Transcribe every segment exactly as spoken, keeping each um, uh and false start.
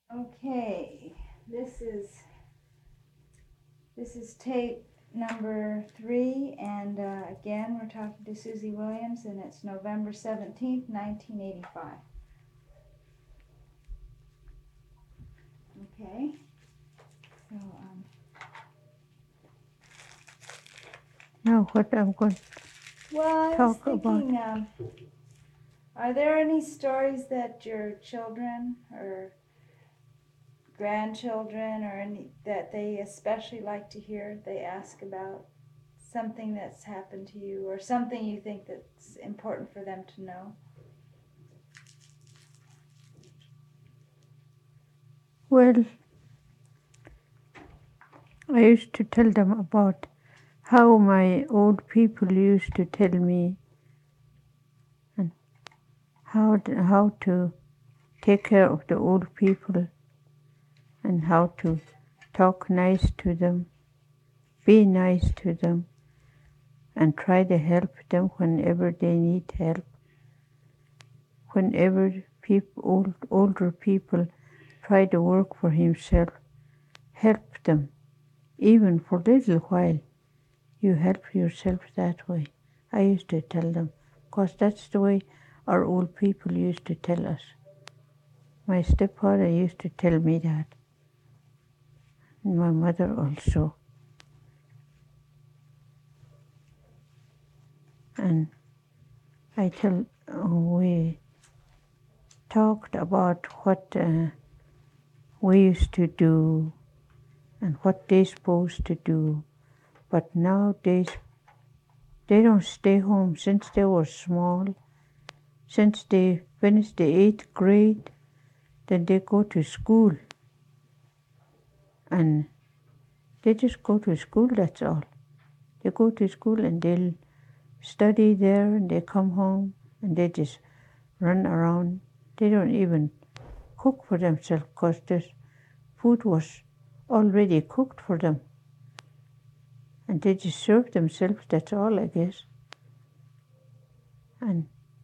Okay, this is this is tape number three, and uh, again we're talking to Susie Williams, and it's November seventeenth, nineteen eighty-five. Okay, so um, Now what I'm going to well, I was talk about. thinking, um, are there any stories that your children or grandchildren or any that they especially like to hear? They ask about something that's happened to you or something you think that's important for them to know. Well, I used to tell them about how my old people used to tell me and how to, how to take care of the old people and how to talk nice to them, be nice to them, and try to help them whenever they need help. Whenever people, old, older people try to work for himself, help them, even for a little while. You help yourself that way. I used to tell them, because that's the way our old people used to tell us. My stepfather used to tell me that, and my mother also. And I tell, uh, we talked about what uh, we used to do and what they're supposed to do. But nowadays, they don't stay home since they were small. Since they finished the eighth grade, then they go to school. And they just go to school, that's all. They go to school and they'll study there and they come home and they just run around. They don't even cook for themselves because the food was already cooked for them. And they just serve themselves, that's all, I guess. And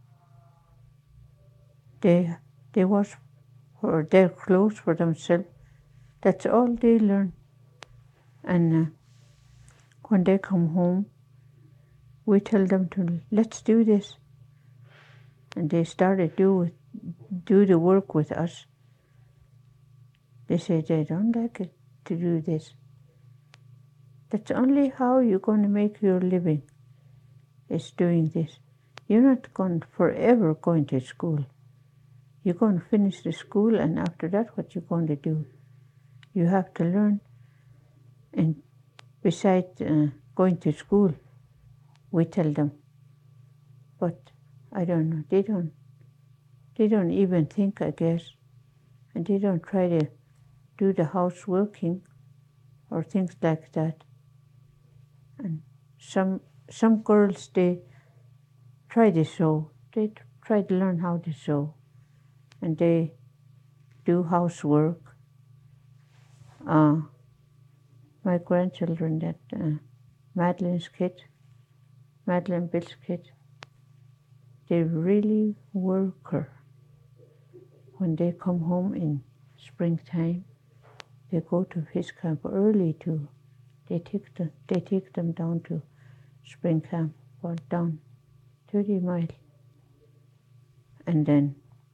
they they wash for their clothes for themselves. That's all they learn. And uh, when they come home, we tell them to, let's do this. And they started do do the work with us. They say they don't like it to do this. That's only how you're going to make your living, is doing this. You're not going forever going to school. You're going to finish the school, and after that, what you're going to do? You have to learn. And besides uh, going to school, we tell them. But I don't know. They don't. They don't even think, I guess, and they don't try to do the houseworking or things like that. And some some girls, they try to sew. They try to learn how to sew, and they do housework. Uh, my grandchildren, that uh, Madeline's kid, Madeline Bill's kid, they really work her. When they come home in springtime, they go to fish camp early too. They take them, they take them down to spring camp, or down thirty miles. And then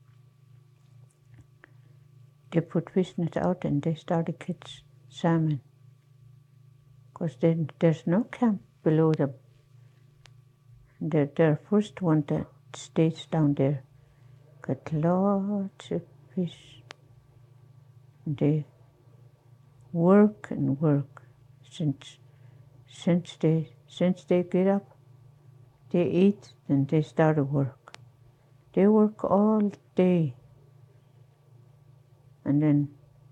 they put fish nets out and they start to catch salmon. Because then there's no camp below them. They're, they're first one that stays down there. Got lots of fish. They work and work. Since since they since they get up, they eat, then they start to work. They work all day. And then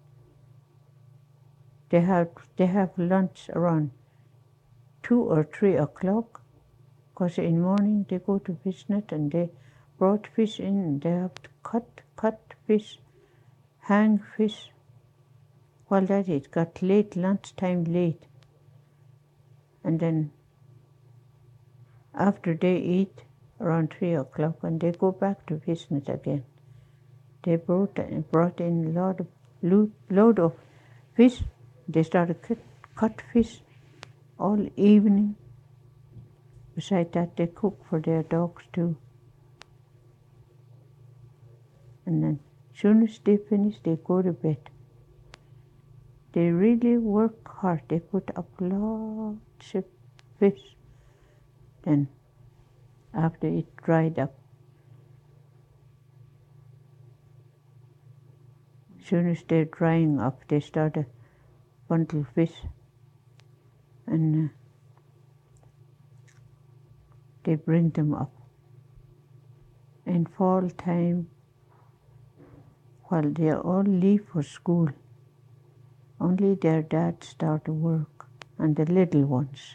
they have they have lunch around two or three o'clock. Because in the morning they go to fish net and they brought fish in and they have to cut, cut fish, hang fish. Well, that it got late, lunchtime late. And then after they eat around three o'clock and they go back to fish net again. They brought, brought in a lot of lo- load of fish. They started cut, cut fish all evening. Besides that, they cook for their dogs too. And then soon as they finish, they go to bed. They really work hard. They put up lots of fish. Then after it dried up, soon as they're drying up, they start to bundle fish. And uh, they bring them up. In fall time, while they all leave for school, only their dads start to work, and the little ones.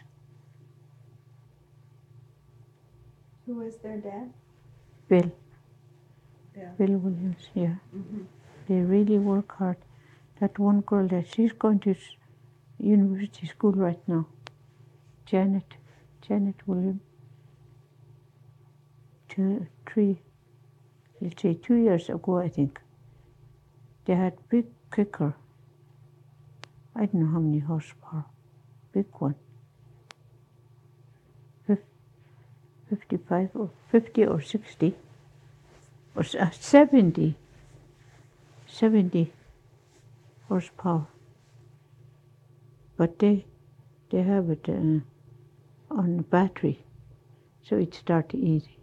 Who is their dad? Bill, Bill. Bill Williams, yeah. Mm-hmm. They really work hard. That one girl, that she's going to s- university school right now, Janet, Janet Williams. Two, three, let's say two years ago, I think, they had big kicker. I don't know how many horsepower, big one. Fif- fifty-five or fifty or sixty, or s- uh, seventy, seventy horsepower. But they, they have it uh, on battery, so it starts easy.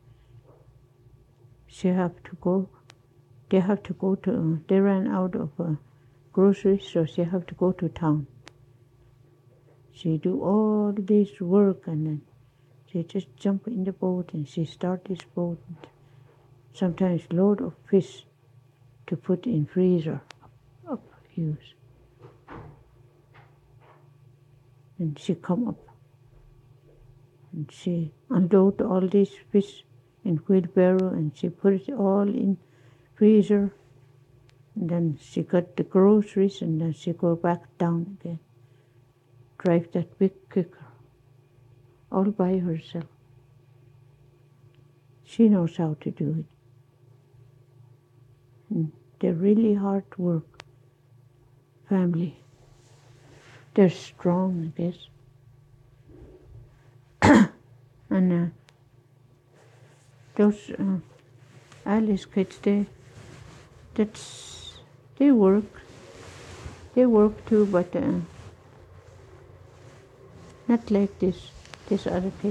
She have to go, they have to go to, uh, they ran out of uh, groceries, so she have to go to town. She do all this work, and then she just jump in the boat and she start this boat. Sometimes load of fish to put in freezer up, up use. And she come up and she unload all these fish in wheelbarrow and she put it all in freezer. And then she got the groceries and then she go back down again. Drive that big kicker all by herself. She knows how to do it. And they're really hard work. Family. They're strong, I guess. And uh, those uh, Alice kids, they, that's, they work. They work too, but uh, not like this, this other kid.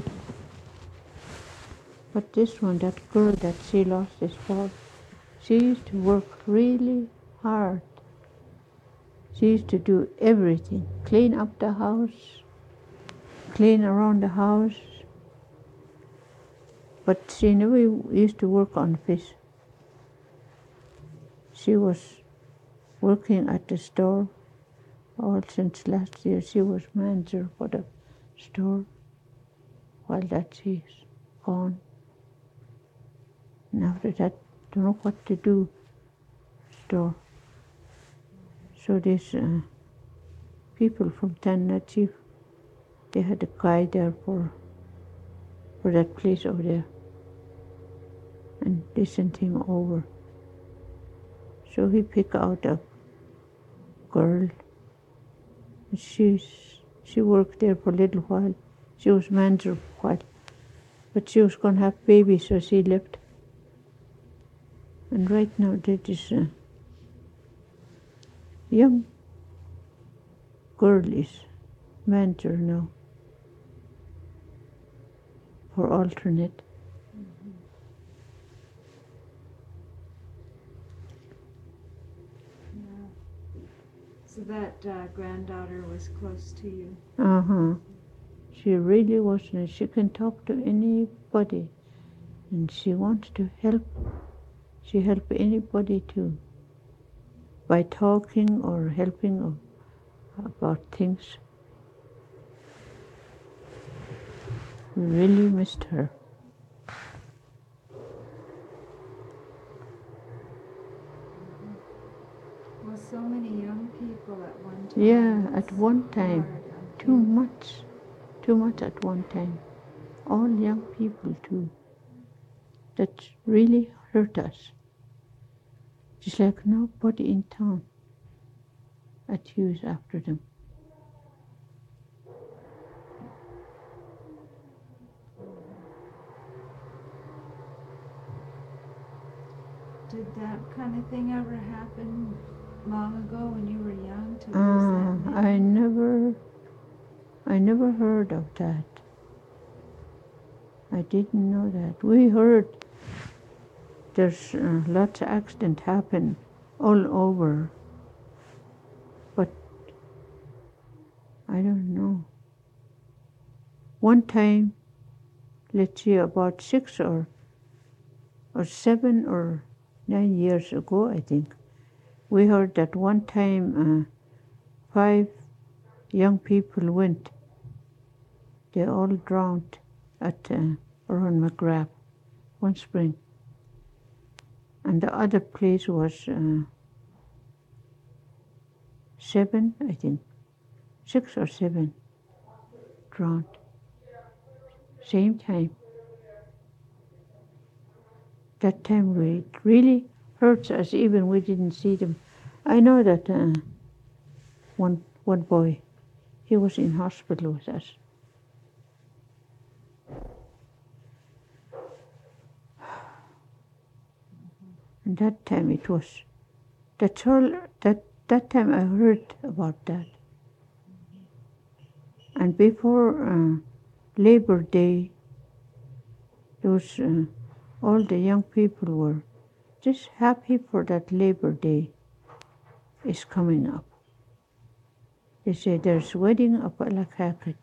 But this one, that girl that she lost this fall, she used to work really hard. She used to do everything. Clean up the house, clean around the house. But she never used to work on fish. She was working at the store all since last year. She was manager for the store while that she's gone. And after that, don't know what to do, store. So these uh, people from Tanna Chief, they had a guy there for, for that place over there. And they sent him over. So he picked out a girl. She's, she worked there for a little while. She was manager for a while. But she was going to have babies, so she left. And right now there is a young girl is manager now for alternate. Yeah. So that uh, granddaughter was close to you. Uh-huh. She really wasn't. She can talk to anybody. And she wants to help. She help anybody too. By talking or helping of, about things. We really missed her. Well, so many young people at one time. Yeah, It's at one time. hard on Too people. much. Too much at one time. All young people too. That really hurt us. Just like nobody in town. accuse after them. Did that kind of thing ever happen long ago when you were young to lose Uh, that I memory? never, I never heard of that. I didn't know that. We heard there's uh, lots of accident happen all over, but I don't know. One time, let's see, about six or or seven or nine years ago, I think, we heard that one time uh, five young people went. They all drowned at uh, around McGrath, one spring. And the other place was uh, seven, I think, six or seven drowned. Same time. That time we, it really hurts us, even we didn't see them. I know that uh, one one boy, he was in hospital with us. And that time it was, that's all, that, that time I heard about that. And before uh, Labor Day, those, uh, all the young people were just happy for that Labor Day is coming up. They say there's wedding up at Lakakit.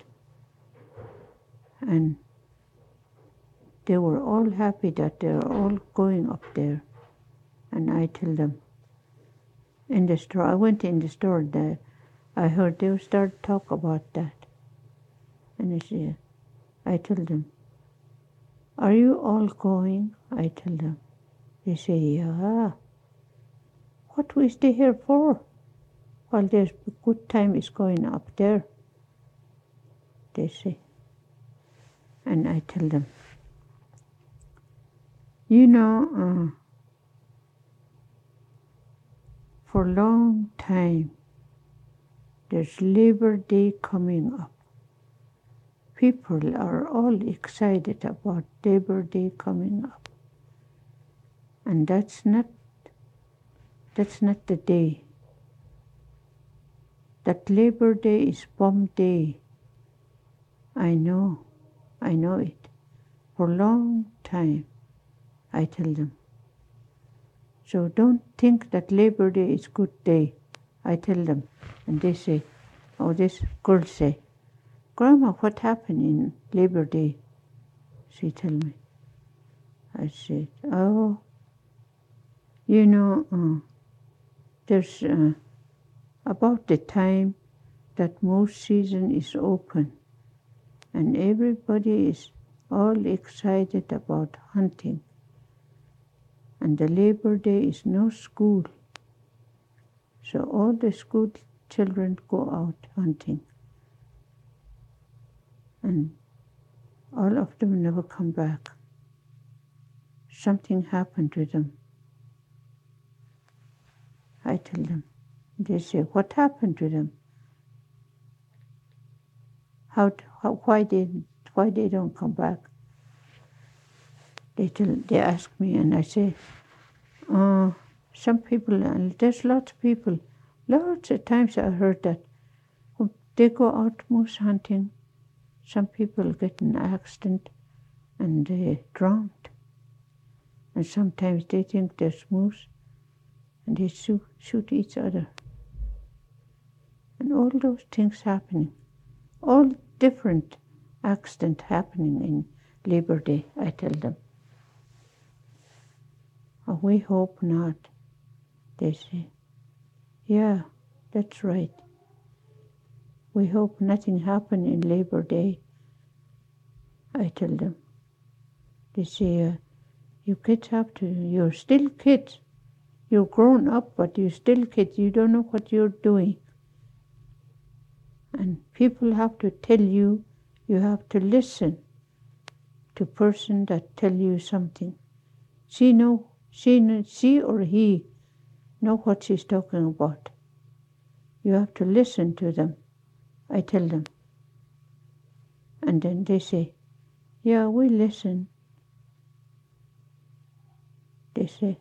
And they were all happy that they're all going up there. And I tell them, in the store, I went in the store there, I heard they start talk about that. And I say, I tell them, are you all going? I tell them. They say, yeah. What we stay here for? While there's a good time is going up there. They say. And I tell them, you know, uh, for a long time, there's Labor Day coming up. People are all excited about Labor Day coming up. And that's not, that's not the day. That Labor Day is bomb day. I know, I know it. For a long time, I tell them. So don't think that Labor Day is good day. I tell them. And they say, oh, this girl say, Grandma, what happened in Labor Day? She tell me. I said, oh, you know, uh, there's uh, about the time that moose season is open and everybody is all excited about hunting. And the Labor Day is no school. So all the school children go out hunting. And all of them never come back. Something happened to them. I tell them. They say, what happened to them? How, how why they why they don't come back? They tell they ask me and I say, uh, some people, and there's lots of people, lots of times I heard that when they go out moose hunting, some people get in an accident and they drowned. And sometimes they think there's moose and they shoot, shoot each other. And all those things happening, all different accidents happening in Labor Day, I tell them. Oh, we hope not, they say. Yeah, that's right. We hope nothing happened in Labor Day, I tell them. They say, uh, you kids have to, you're still kids. You're grown up, but you're still kids. You don't know what you're doing. And people have to tell you, you have to listen to person that tell you something. She know, she, know, she or he know what she's talking about. You have to listen to them, I tell them. And then they say, yeah, we listen. They say,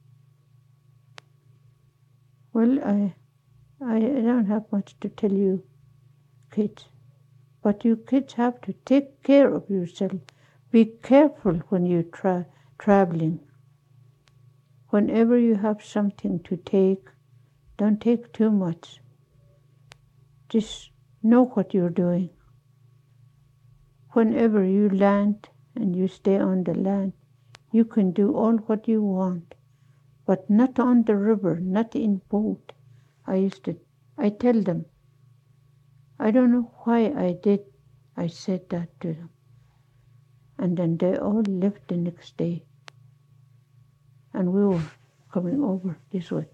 well, I, I don't have much to tell you, kids. But you kids have to take care of yourself. Be careful when you're tra- traveling. Whenever you have something to take, don't take too much. Just know what you're doing. Whenever you land and you stay on the land, you can do all what you want, but not on the river, not in boat. I used to, I tell them, I don't know why I did, I said that to them. And then they all left the next day. And we were coming over this way.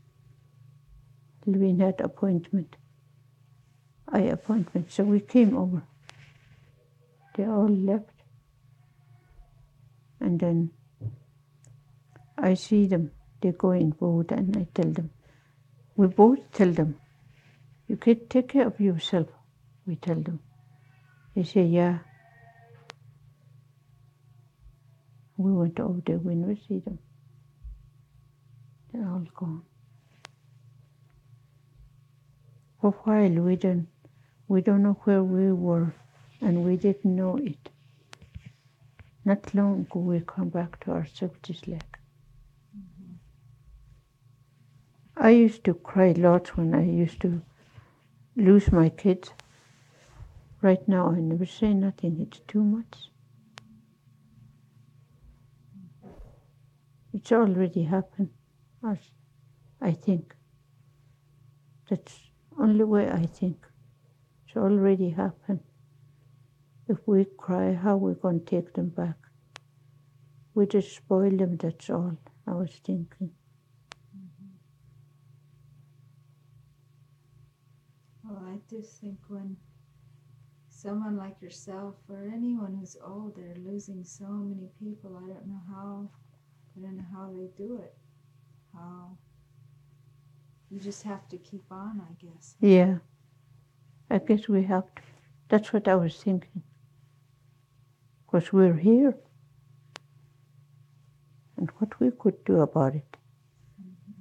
Levine had appointment. I appointment, so we came over. They all left. And then I see them, they go in boat, and I tell them, we both tell them, you can take care of yourself, we tell them. They say, yeah. We went over there, we never see them. They're all gone. For a while, we don't, we don't know where we were, and we didn't know it. Not long ago, we come back to ourselves just like. Mm-hmm. I used to cry lots when I used to lose my kids. Right now, I never say nothing. It's too much. It's already happened, as I think. That's the only way I think. It's already happened. If we cry, how are we going to take them back? We just spoil them, that's all I was thinking. Mm-hmm. Well, I just think when someone like yourself or anyone who's old, they're losing so many people. I don't know how, I don't know how they do it. How you just have to keep on, I guess. Yeah, I guess we have to. That's what I was thinking. Because we're here. And what we could do about it. Mm-hmm.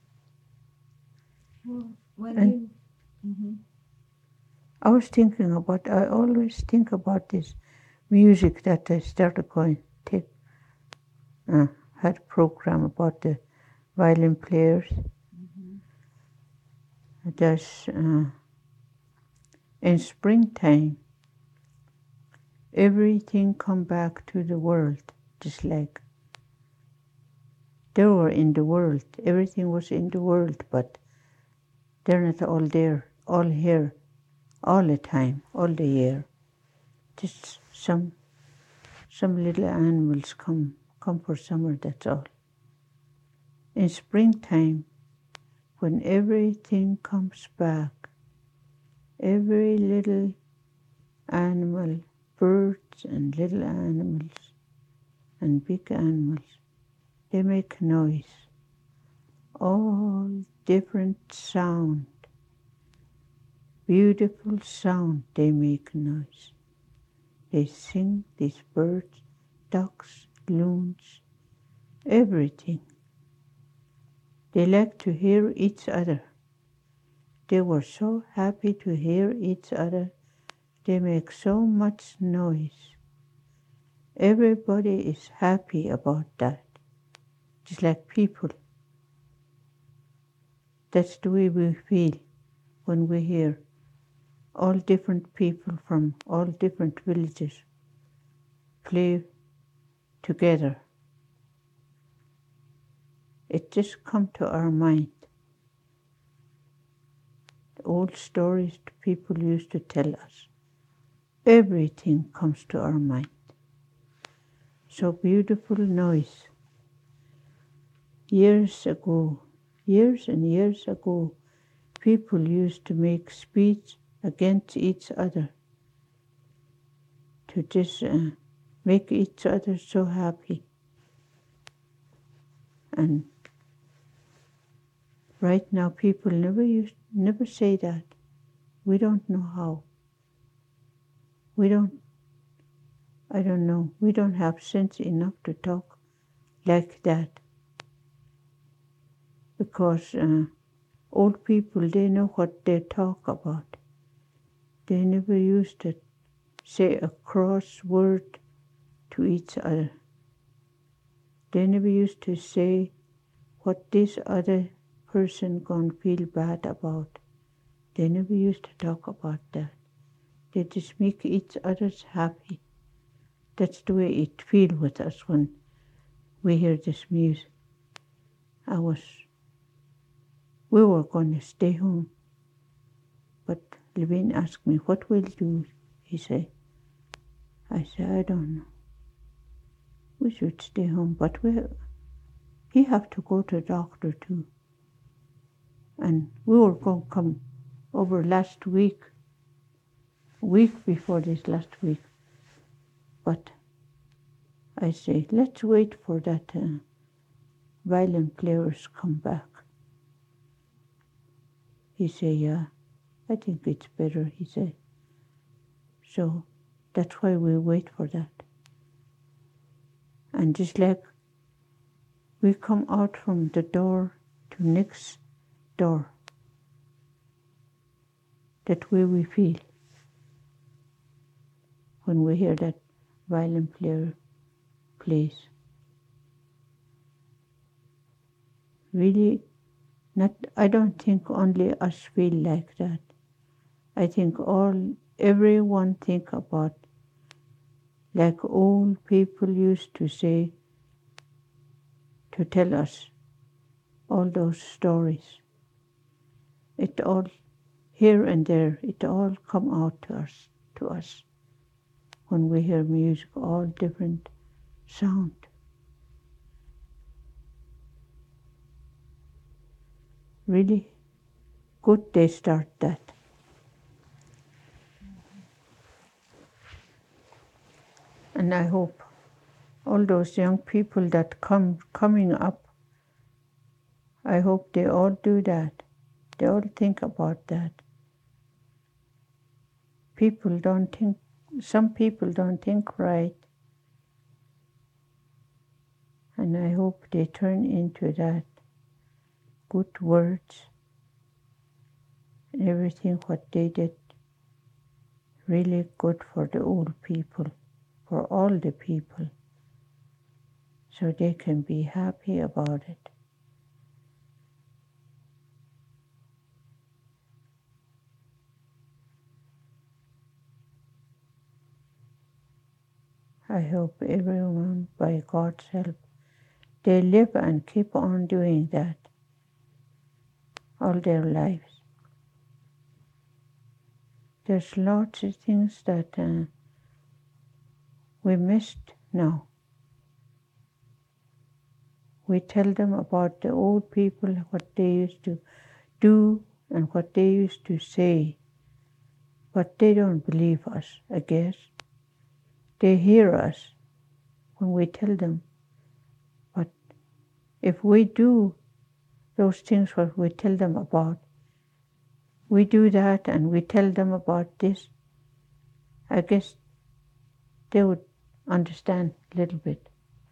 Well, when and you... Mm-hmm. I was thinking about, I always think about this music that I started going, take, uh, had a program about the violin players. Mm-hmm. There's, uh, in springtime, everything come back to the world, just like they were in the world. Everything was in the world, but they're not all there, all here, all the time, all the year. Just some some little animals come come for summer, that's all. In springtime, when everything comes back, every little animal, birds and little animals and big animals, they make noise. All different sound, beautiful sound, they make noise. They sing, these birds, ducks, loons, everything. They like to hear each other. They were so happy to hear each other. They make so much noise. Everybody is happy about that, just like people. That's the way we feel when we hear all different people from all different villages play together. It just comes to our mind. The old stories people used to tell us. Everything comes to our mind. So beautiful noise. Years ago, years and years ago, people used to make speech against each other to just uh, make each other so happy. And Right now, people never use, never say that. We don't know how. We don't, I don't know, we don't have sense enough to talk like that. Because uh, old people, they know what they talk about. They never used to say a cross word to each other. They never used to say what this other person gonna feel bad about. They never used to talk about that. They just make each other's happy. That's the way it feels with us when we hear this music. I was, we were going to stay home, but Levine asked me, what will you do? He said. I said, I don't know. We should stay home, but we, he have to go to the doctor too. And we were going to come over last week, week before this last week. But I say, let's wait for that uh, violin players come back. He said, yeah, I think it's better, he said. So that's why we wait for that. And just like we come out from the door to next door, that way we feel when we hear that violin player plays. Really, not. I don't think only us feel like that. I think all, everyone think about, like old people used to say, to tell us all those stories. It all, here and there, it all come out to us, to us. When we hear music, all different sound. Really good they start that. And I hope all those young people that come coming up, I hope they all do that. They all think about that. People don't think, some people don't think right. And I hope they turn into that good words and everything what they did really good for the old people, for all the people, so they can be happy about it. I hope everyone, by God's help, they live and keep on doing that all their lives. There's lots of things that uh, we missed now. We tell them about the old people, what they used to do and what they used to say, but they don't believe us, I guess. They hear us when we tell them, but if we do those things what we tell them about, we do that and we tell them about this, I guess they would understand a little bit.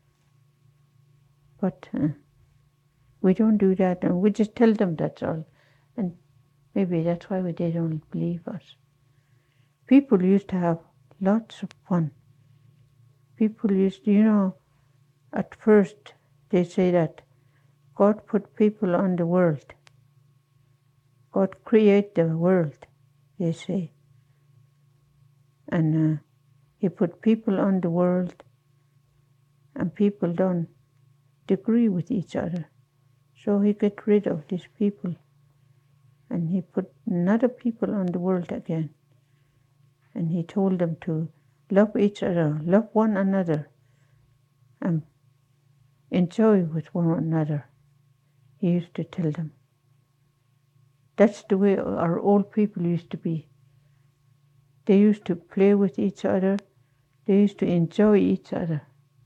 But uh, we don't do that, and we just tell them that's all. And maybe that's why they don't believe us. People used to have lots of fun. People used to, you know, at first they say that God put people on the world. God created the world, they say. And uh, he put people on the world, and people don't agree with each other. So he got rid of these people, and he put another people on the world again. And he told them to love each other, love one another, and enjoy with one another. He used to tell them. That's the way our old people used to be. They used to play with each other. They used to enjoy each other.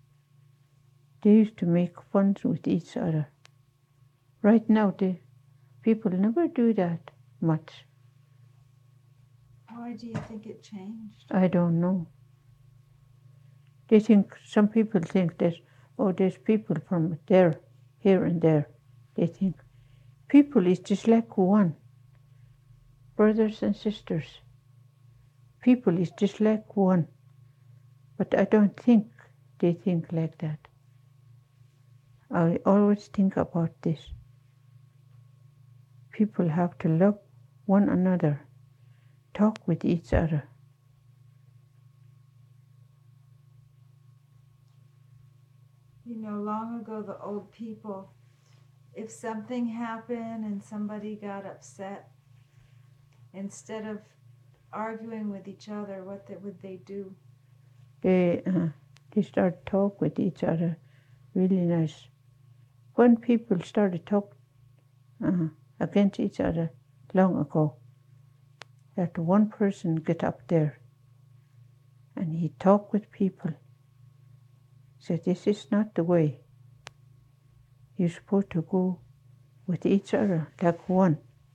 They used to make fun with each other. Right now, they, People never do that much. Why do you think it changed? I don't know. They think, some people think that, oh, there's people from there, here and there. They think people is just like one, brothers and sisters. People is just like one. But I don't think they think like that. I always think about this. People have to love one another, talk with each other. You know, long ago, the old people, if something happened and somebody got upset, instead of arguing with each other, what they, would they do? They uh, they start talk with each other, really nice. When people started talk uh, against each other long ago, that one person get up there and he talk with people. Said, this is not the way. You're supposed to go with each other like one.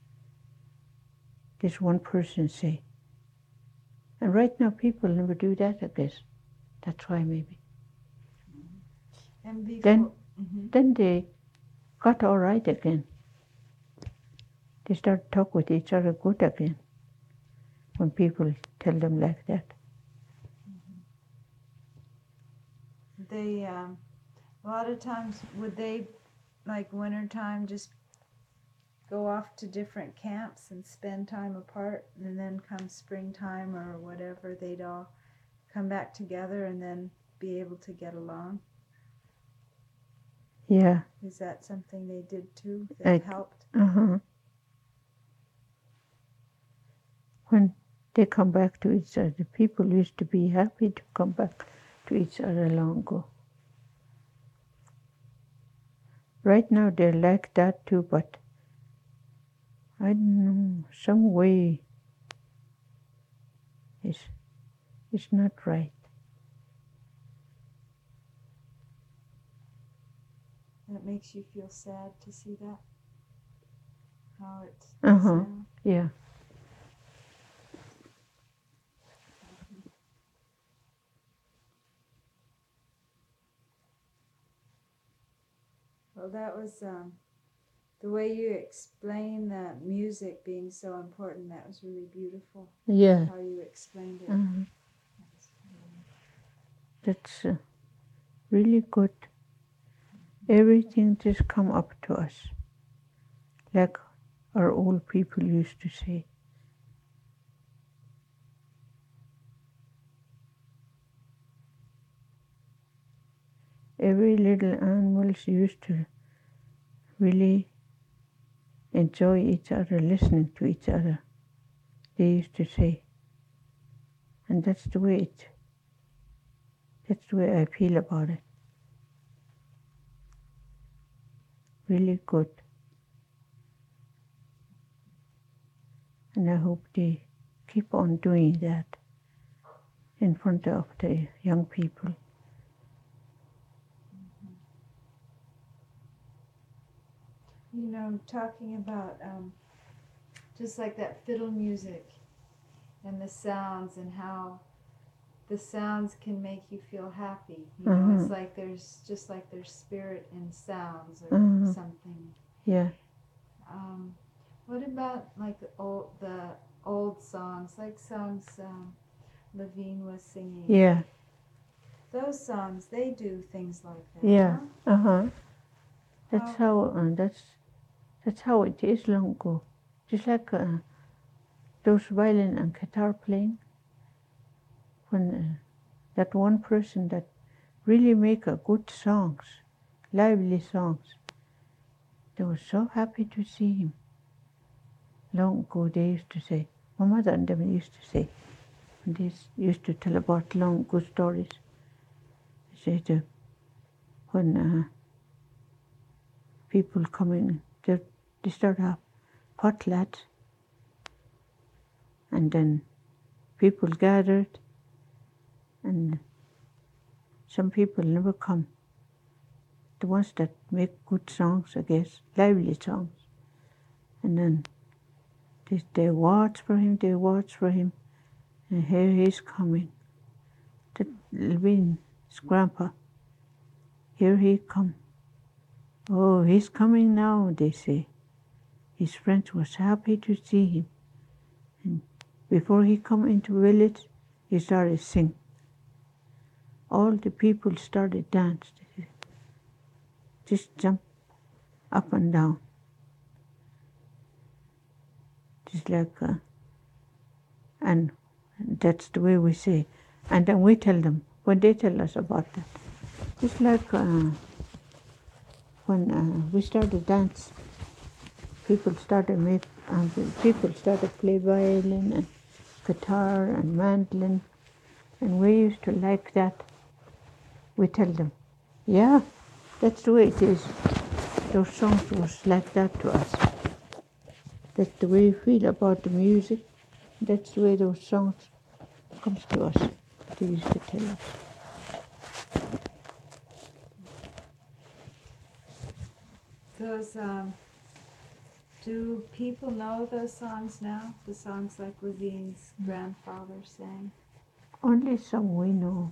This one person say. And right now people never do that, I guess. That's why maybe. And before, Then, Mhm. then they got all right again. They start talk with each other good again. When people tell them like that. they, um, a lot of times, would they, like wintertime, just go off to different camps and spend time apart, and then come springtime or whatever, they'd all come back together and then be able to get along? Yeah. Is that something they did too, that I- helped? Uh-huh. When they come back to each other, people used to be happy to come back to each other long ago. Right now they're like that too, but I don't know, some way is is not right. That makes you feel sad to see that? How it's Uh-huh. now? Yeah. Well, that was um, the way you explained that music being so important. That was really beautiful. Yeah. How you explained it. Uh-huh. That's uh, really good. Everything just come up to us, like our old people used to say. Every little animals used to really enjoy each other, listening to each other, they used to say. And that's the way it, that's the way I feel about it. Really good. And I hope they keep on doing that in front of the young people. You know, talking about um, just like that fiddle music and the sounds, and how the sounds can make you feel happy. You know, Uh-huh. it's like there's just like there's spirit in sounds or Uh-huh. something. Yeah. Um, what about like the old the old songs, like songs um, Levine was singing? Yeah. Those songs, they do things like that. Yeah. Huh? Uh-huh. That's How- how, uh, that's, that's how it is long ago. Just like uh, those violin and guitar playing. When uh, that one person that really make a good songs, lively songs, they were so happy to see him. Long ago they used to say, my mother and them used to say, and they used to tell about long good stories. They said uh, when uh, people come in, they, they start up potlatch, and then people gathered, and some people never come. The ones that make good songs, I guess, lively songs. And then they, they watch for him, they watch for him, and here he's coming. That Levine's grandpa, here he come. Oh, he's coming now, they say. His friends was happy to see him. And before he come into village, he started sing. All the people started dance. Just jump up and down. Just like, uh, and that's the way we say. And then we tell them, when they tell us about that. Just like uh, when uh, we started dance, people started make, um, people started play violin and guitar and mandolin, and we used to like that. We tell them, yeah, that's the way it is. Those songs was like that to us. That's the way we feel about the music. That's the way those songs comes to us. They used to tell us. Those, um, do people know those songs now? The songs like Levine's grandfather sang? Only some we know.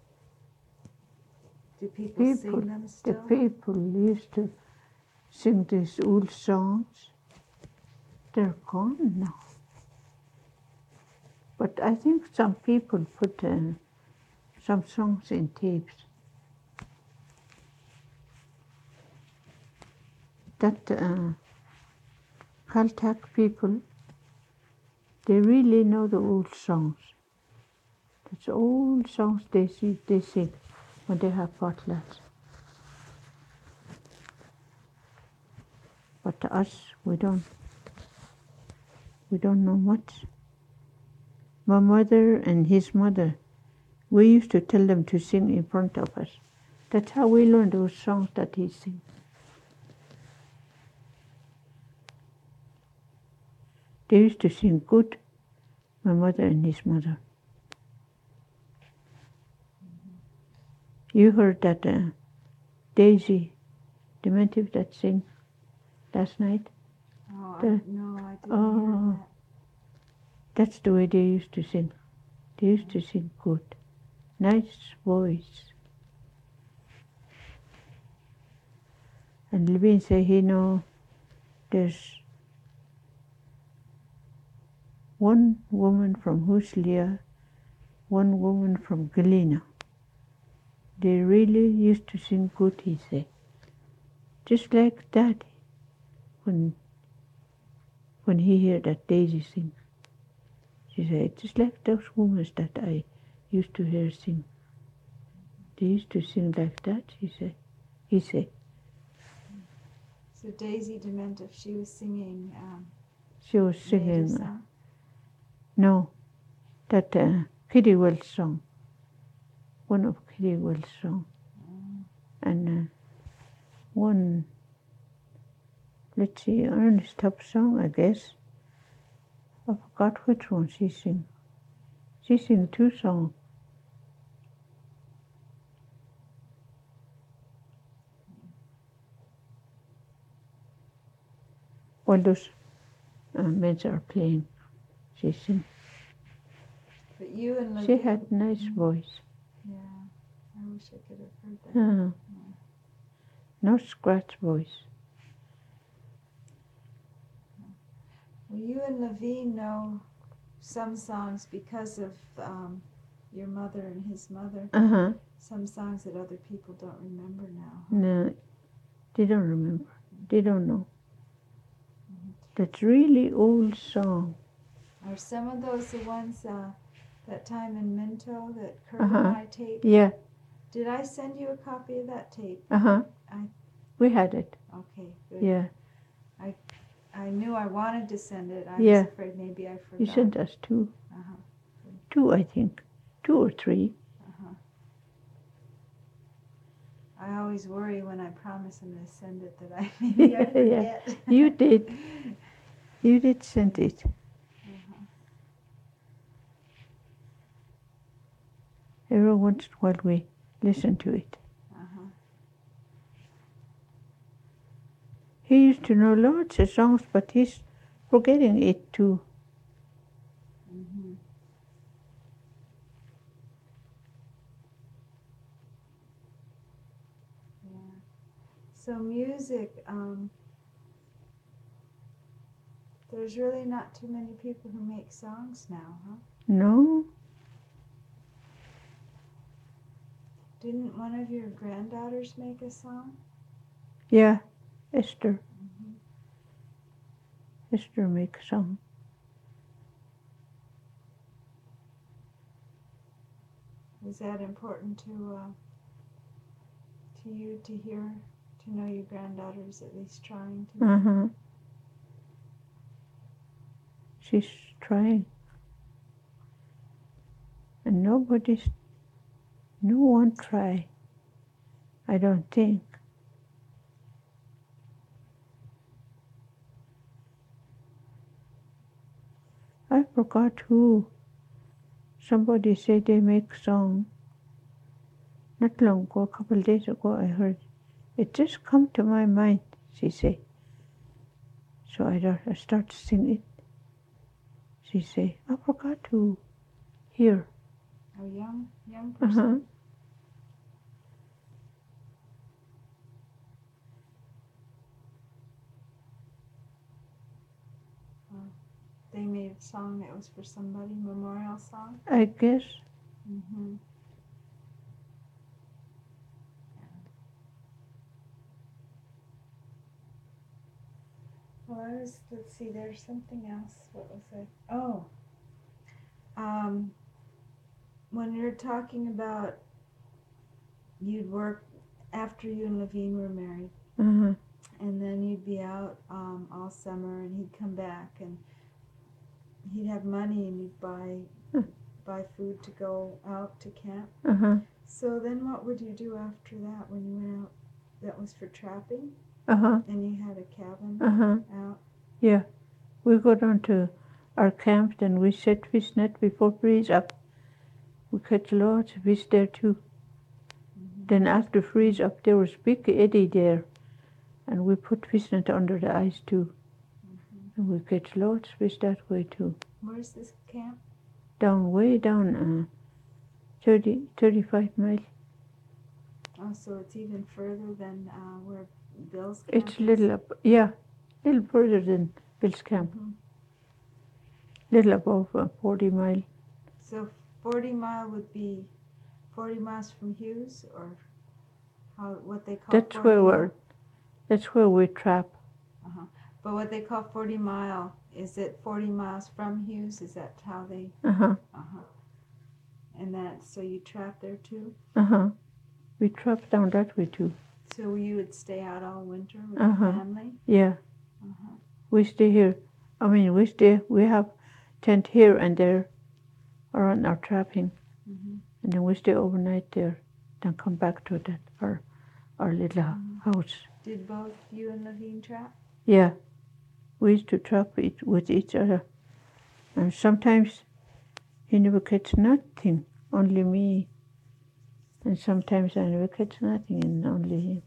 Do people, People, sing them the still? people used to sing these old songs. They're gone now. But I think some people put uh, some songs in tapes. That uh, Caltech people, they really know the old songs. That's old songs they see, they sing when they have potlatch. But to us, we don't, we don't know much. My mother and his mother, we used to tell them to sing in front of us. That's how we learned those songs that he sings. They used to sing good, my mother and his mother. You heard that uh, Daisy, Dementive, that sing last night? Oh, I, The- no, I didn't Oh. hear that. That's the way they used to sing. They used to sing good. Nice voice. And Levine said he know there's one woman from Huslia, one woman from Galena. They really used to sing good, he said. Just like Daddy, when when he heard that Daisy sing. She said, just like those women that I used to hear sing. They used to sing like that, she said. He said. So Daisy Dementive, she was singing um, She was native singing, uh, song? no, that uh, Kitty Wells song. One of Kitty Wells' song. Mm. And uh, one, let's see, Ernest Tubb song, I guess. I forgot which one she sing. She sing two songs. While those uh, men are playing, she sing. But you and She Levine, had nice voice. yeah, I wish I could have heard that. Uh, no scratch voice. Well, you and Levine know some songs because of um, your mother and his mother. Uh-huh. Some songs that other people don't remember now. Huh? No, they don't remember. They don't know. That's really old song. Are some of those the ones uh, that time in Minto that Kurt Uh-huh. and I taped? Yeah, Did I send you a copy of that tape? uh-huh. I- We had it. Okay, good. Yeah. I knew I wanted to send it. I Yeah. was afraid maybe I forgot. You sent us two. Uh-huh. Two, I think. Two or three. Uh-huh. I always worry when I promise I'm going to send it that I maybe I Yeah, forget. you did. You did send it. Uh-huh. Every once in a while we listen to it. Uh-huh. He used to know lots of songs, but he's forgetting it too. Mm-hmm. Yeah. So music, um, there's really not too many people who make songs now, huh? No? Didn't one of your granddaughters make a song? Yeah, Esther. Mm-hmm. Esther make a song. Was that important to uh, to you to hear, to know your granddaughter's at least trying to? Uh-huh. She's trying. And nobody's, no one try, I don't think. I forgot who. Somebody said they make song. Not long ago, a couple of days ago, I heard. It just come to my mind, she said. So I, I start to sing it. She say, I forgot who. Here. A young, young person? Uh-huh. They made a song that was for somebody, memorial song? I guess. Mm-hmm. Well, I was, let's see, there's something else. What was it? Oh. Um, when you're talking about you'd work after you and Levine were married, Uh-huh. and then you'd be out um, all summer, and he'd come back, and he'd have money, and you'd buy Uh. buy food to go out to camp. Uh-huh. So then what would you do after that when you went out? That was for trapping? Uh-huh. And you had a cabin Uh-huh. out? Yeah. We go down to our camp, then we set fish net before freeze up. We catch lots of fish there too. Mm-hmm. Then after freeze up, there was big eddy there, and we put fish net under the ice too. Mm-hmm. And we catch lots of fish that way too. Where's this camp? Down, way down, uh, thirty, thirty-five miles. Oh, so it's even further than uh, where Bill's camp It's is? little up, yeah, little further than Bill's camp. Mm-hmm. Little above uh, forty mile. So forty mile would be forty miles from Hughes, or how what they call That's forty where mile? we're, that's where we trap. Uh-huh. But what they call forty mile, is it forty miles from Hughes? Is that how they? Uh-huh. Uh-huh. And that, so you trap there too? Uh-huh. We trap down that way too. So you would stay out all winter with Uh-huh. your family? Yeah. Uh-huh. We stay here. I mean, we stay, we have tent here and there around our trapping. Mm-hmm. And then we stay overnight there. Then come back to that, our, our little Mhm. house. Did both you and Levine trap? Yeah. We used to trap it with each other. And sometimes he never catch nothing, only me. And sometimes I never catch nothing and only him.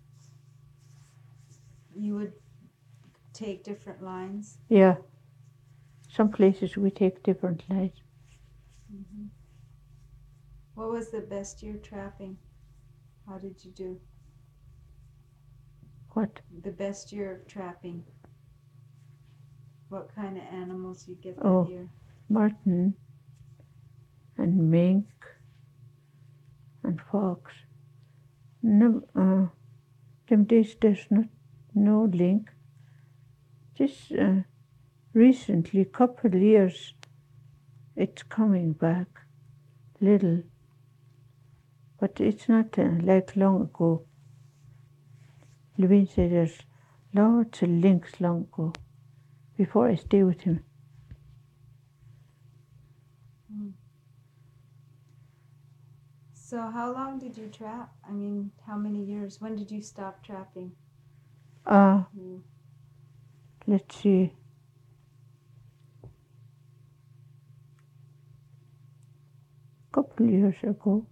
You would take different lines? Yeah. Some places we take different lines. Mm-hmm. What was the best year trapping? How did you do? What? The best year of trapping. What kind of animals you get that Oh. year? Marten and mink and fox. No, uh, them days there's not no link. Just uh, recently, couple of years, it's coming back, little, but it's not uh, like long ago. Levine said there's lots of links long ago, before I stay with him. Hmm. So how long did you trap? I mean, how many years? When did you stop trapping? Uh, Mm. let's see. Couple of years ago.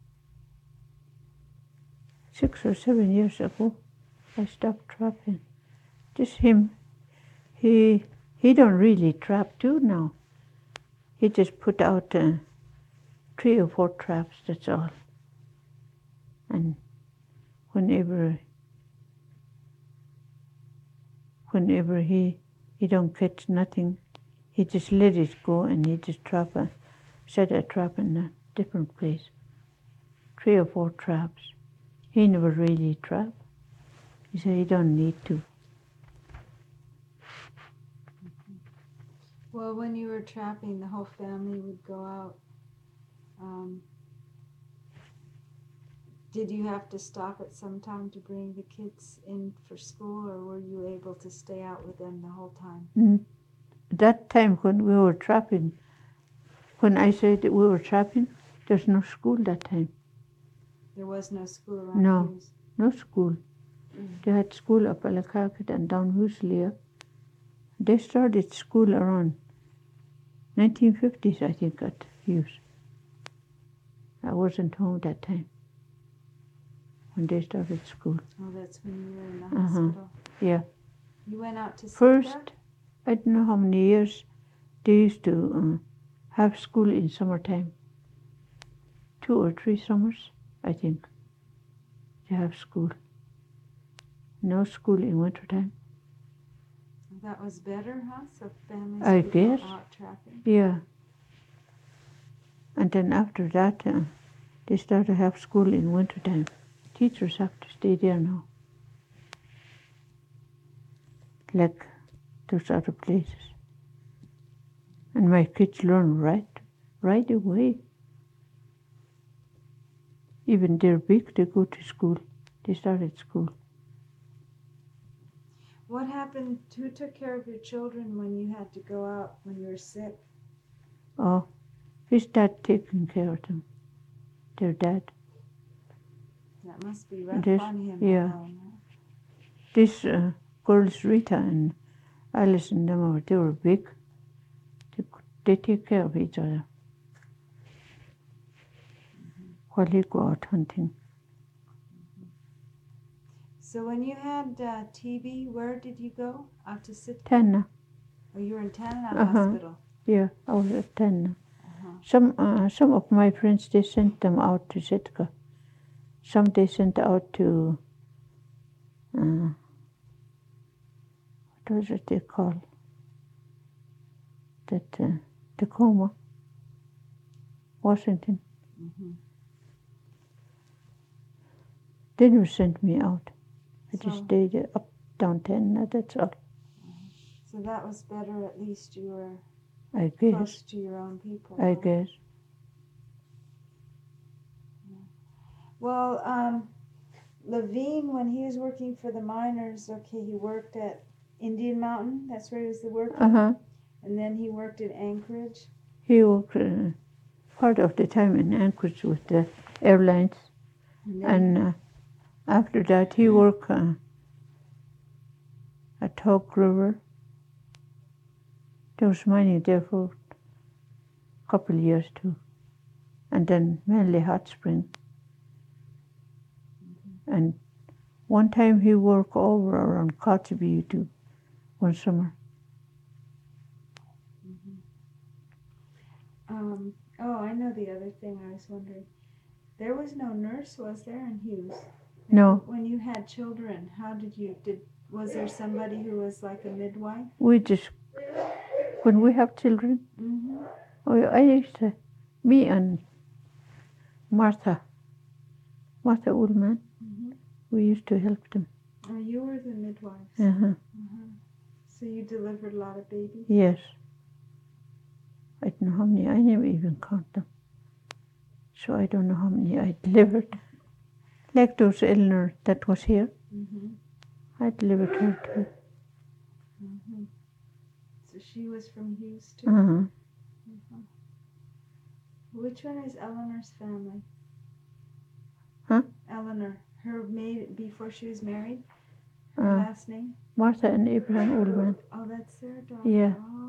Six or seven years ago, I stopped trapping. Just him. He he don't really trap too now. He just put out uh, three or four traps, that's all. And whenever whenever he he don't catch nothing, he just let it go and he just trap a set a trap in a different place. Three or four traps. He never really trap. He said he don't need to. Well, when you were trapping, the whole family would go out. Um, did you have to stop at some time to bring the kids in for school, or were you able to stay out with them the whole time? Mm. That time when we were trapping, when I said that we were trapping, there's no school that time. There was no school around No. Hughes. No school. Mm. They had school up Alakakit and down Huslia. They started school around nineteen fifties, I think, at Hughes. I wasn't home that time when they started school. Oh, that's when you were in the Uh-huh. hospital. Yeah. You went out to Sitka? First, I don't know how many years they used to uh, have school in summertime. Two or three summers, I think. They have school. No school in wintertime. That was better, huh? So families I could guess. go out trapping. Yeah. And then after that, uh, they start to have school in wintertime. Teachers have to stay there now. Like those other places. And my kids learn right, right away. Even they're big, they go to school. They start at school. What happened? Who took care of your children when you had to go out when you were sick? Oh, his dad taking care of them. Their dad. That must be rough This- on him yeah. alone. Huh? These uh, girls, Rita and Alice and them, were- they were big. They, they take care of each other. While he go out hunting. So when you had uh, T B, where did you go? Out to Sitka? Tanna. Oh, you were in Tanana Uh-huh. Hospital. Yeah, I was at Tanna. Uh-huh. Some uh, some of my friends, they sent them out to Sitka. Some they sent out to, uh, what was it they call? That, uh, Tacoma, Washington. Mm-hmm. They never sent me out. I just So, stayed uh, up down Tanna, that's all. so that was better. At least you were I guess. close to your own people. I huh? guess. Well, um, Levine, when he was working for the miners, okay, he worked at Indian Mountain. That's where he was working. Uh-huh. And then he worked at Anchorage. He worked uh, part of the time in Anchorage with the airlines. And then And uh, after that, he worked uh, at Hawk River. There was mining there for a couple of years too. And then mainly Hot Spring. And one time he worked over around Kotzebue too, one summer. Um, oh, I know the other thing I was wondering. There was no nurse, was there, in Hughes? Like, No. When you had children, how did you, did, was there somebody who was like a midwife? We just, when we have children, Mm-hmm. we, I used to, me and Martha, Martha Ullman, Mm-hmm. we used to help them. Oh, you were the midwives. Uh-huh. Uh-huh. So you delivered a lot of babies? Yes. I don't know how many, I never even count them. So I don't know how many I delivered. Like those Eleanor that was here, Mm-hmm. I delivered her too. Mm-hmm. So she was from Hughes too? Uh-huh. Mhm. Which one is Eleanor's family? Huh? Eleanor. Her maid before she was married? Her Uh, last name? Martha and Abraham Ullman. Oh, that's their daughter. Yeah. Oh.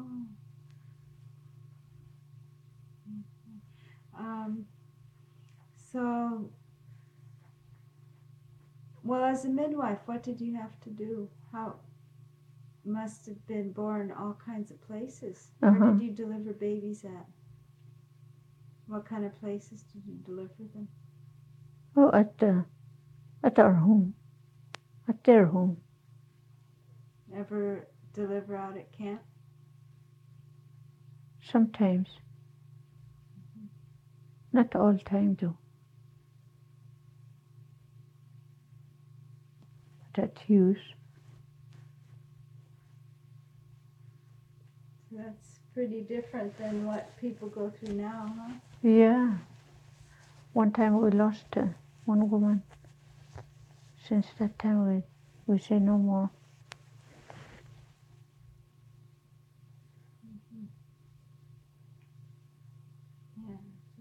Mhm. Um, so, well, as a midwife, what did you have to do? How, must have been born all kinds of places. Uh-huh. Where did you deliver babies at? What kind of places did you deliver them? Oh, at uh, at our home, at their home. Ever deliver out at camp? Sometimes, not all time though. But at Hughes. That's pretty different than what people go through now, huh? Yeah. One time we lost uh, one woman. Since that time we we say no more. Yeah.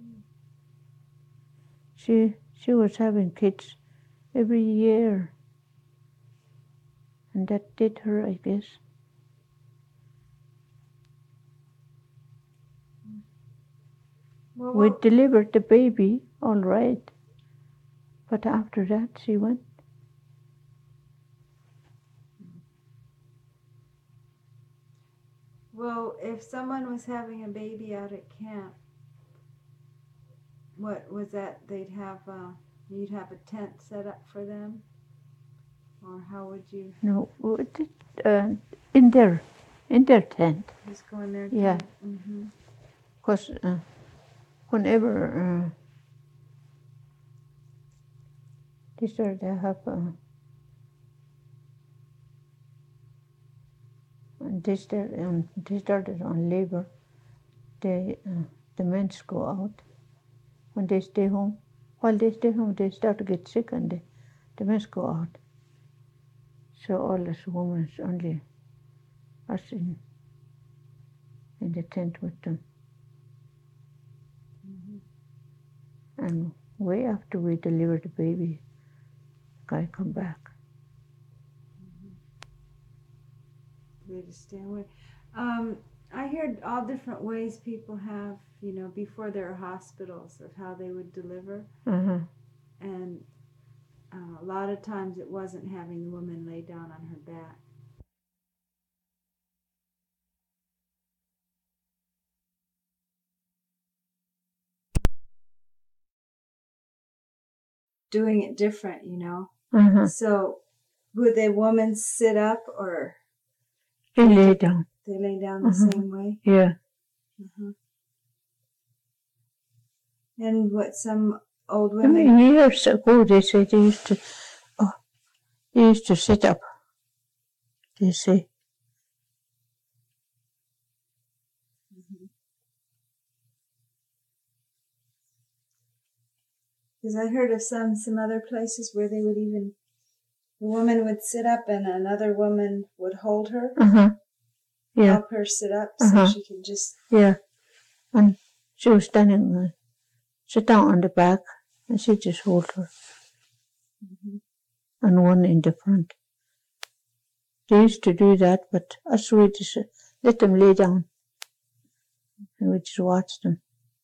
She she was having kids every year, and that did her, I guess. Well, We what, delivered the baby, all right, but after that she went. well, if someone was having a baby out at camp, what was that? They'd have uh, you'd have a tent set up for them, or how would you No, we did, uh, in their in their tent, just go in there? Yeah. Mm-hmm. because uh, whenever uh, they started to have uh, and they started on they started on labor, they uh, the men go out. When they stay home, while they stay home, they start to get sick, and the, the men go out. So all us women only us in in the tent with them. Mm-hmm. And way after we deliver the baby, the guy come back. They just stay away. Um, I heard all different ways people have, you know, before there are hospitals of how they would deliver, Uh-huh. and uh, a lot of times it wasn't having the woman lay down on her back. Doing it different, you know. Uh-huh. So would the woman sit up or They lay down. they lay down the Uh-huh. same way? Yeah. Uh-huh. And what some old I women, mean, years ago, they say they used to, oh, they used to sit up. They say. because I heard of some some other places where they would even, the woman would sit up and another woman would hold her, Uh-huh. Yeah. help her sit up Uh-huh. so she can just, Yeah. And she was standing, uh, sit down on the back, and she just hold her. mm-hmm. And one in the front. They used to do that, but us we just let them lay down, and we just watch them.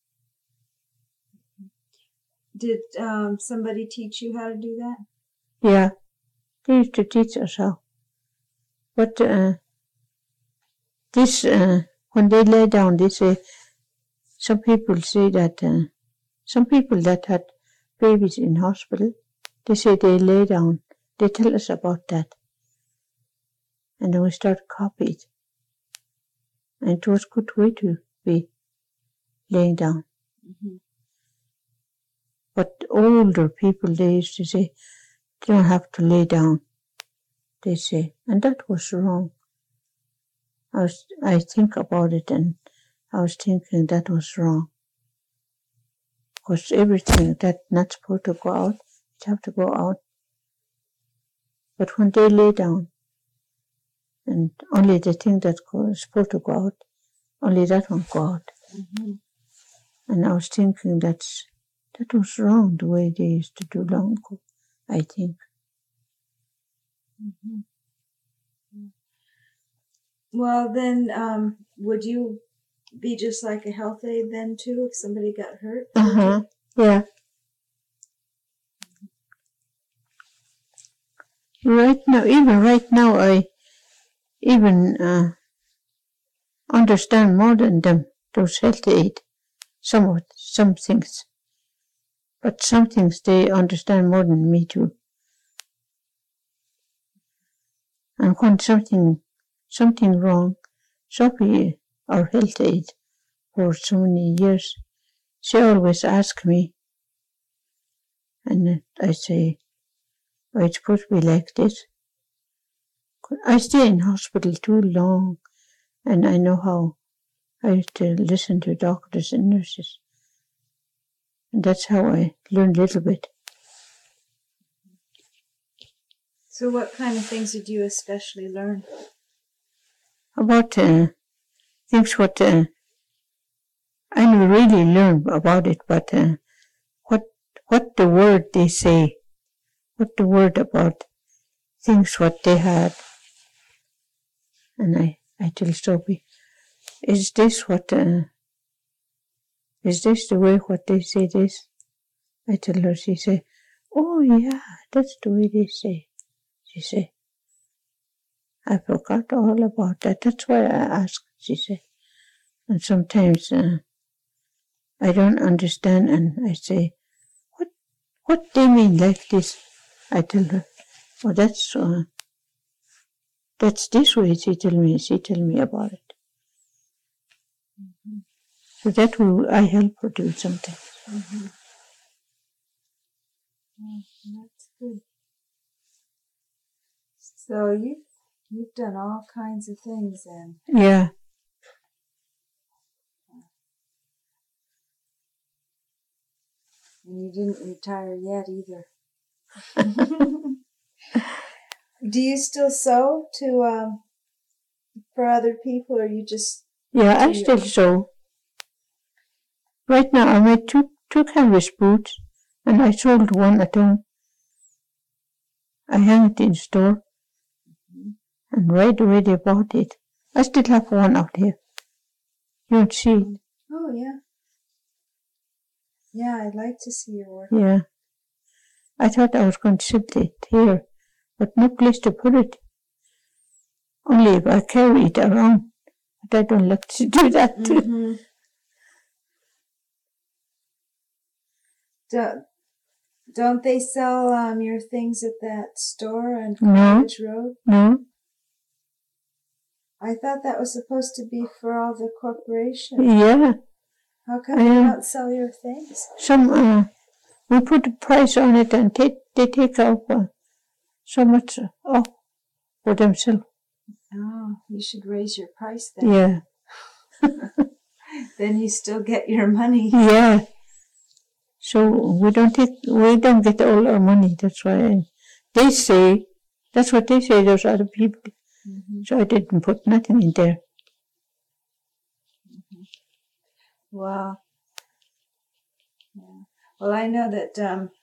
Did um, somebody teach you how to do that? Yeah, they used to teach us how. But uh, this, uh, when they lay down, they say, some people say that, uh, some people that had babies in hospital, they say they lay down. They tell us about that. And then we start to copy it. And it was a good way to be laying down. Mm-hmm. But older people, they used to say, you don't have to lay down, they say. And that was wrong. I was, I think about it, and I was thinking that was wrong. Because everything that's not supposed to go out, it have to go out. But when they lay down, and only the thing that is supposed to go out, only that one go out. Mm-hmm. And I was thinking that's, that was wrong, the way they used to do long ago, I think. Mm-hmm. Well, then, um, would you be just like a health aide then too if somebody got hurt? Uh-huh, yeah. Right now, even right now, I even uh, understand more than them, those health aid, some of some things. But some things they understand more than me too. And when something something wrong, Sophie, our health aide for so many years, she always asks me, and I say, oh, it's supposed to be like this. I stay in hospital too long, and I know how I have to listen to doctors and nurses. And that's how I learned a little bit. So what kind of things did you especially learn? About uh, things what uh, I never really learned about it, but uh, what what the word they say, what the word about things what they had. And I, I tell Sophie, is this what, uh, is this the way what they say this? I tell her, she say, oh yeah, that's the way they say. She say, I forgot all about that. That's why I asked, she say. And sometimes uh, I don't understand, and I say, what what they mean like this? I tell her, oh, that's uh, that's this way. She tell me, she tell me about it. Mm-hmm. So that will I help her do something. Mm-hmm. Oh, that's good. So you you've done all kinds of things then. Yeah. And you didn't retire yet either. Do you still sew to um, for other people, or you just? Yeah, I still sew. Right now, I made two two canvas boots, and I sold one at home. I hang it in store, mm-hmm. and right away they bought it. I still have one out here. You don't see it. Oh yeah. Yeah, I'd like to see your work. Yeah. I thought I was going to sit it here, but no place to put it. Only if I carry it around. But I don't like to do that. Mm-hmm. don't, don't they sell um, your things at that store on College no. Road? No. I thought that was supposed to be for all the corporations. Yeah. How come uh, you don't sell your things? Some, uh, we put a price on it and they, they take off uh, so much off for themselves. Oh, you should raise your price then. Yeah. Then you still get your money. Yeah. So we don't take, we don't get all our money. That's why I, they say, that's what they say, those other people. Mm-hmm. So I didn't put nothing in there. Mm-hmm. Wow. Yeah. Well, I know that um,